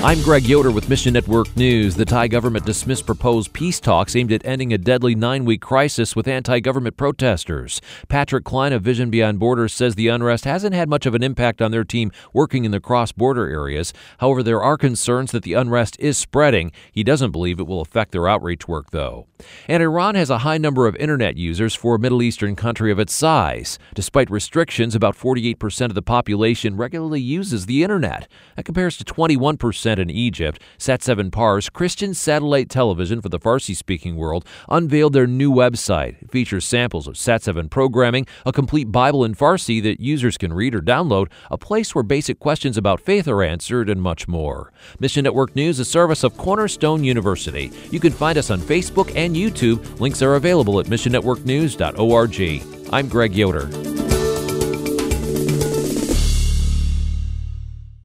I'm Greg Yoder with Mission Network News. The Thai government dismissed proposed peace talks aimed at ending a deadly 9-week crisis with anti-government protesters. Patrick Klein of Vision Beyond Borders says the unrest hasn't had much of an impact on their team working in the cross-border areas. However, there are concerns that the unrest is spreading. He doesn't believe it will affect their outreach work, though. And Iran has a high number of internet users for a Middle Eastern country of its size. Despite restrictions, about 48% of the population regularly uses the internet. That compares to 21% in Egypt. Sat7 Pars, Christian satellite television for the Farsi-speaking world, unveiled their new website. It features samples of Sat7 programming, a complete Bible in Farsi that users can read or download, a place where basic questions about faith are answered, and much more. Mission Network News, a service of Cornerstone University. You can find us on Facebook and YouTube. Links are available at missionnetworknews.org. I'm Greg Yoder.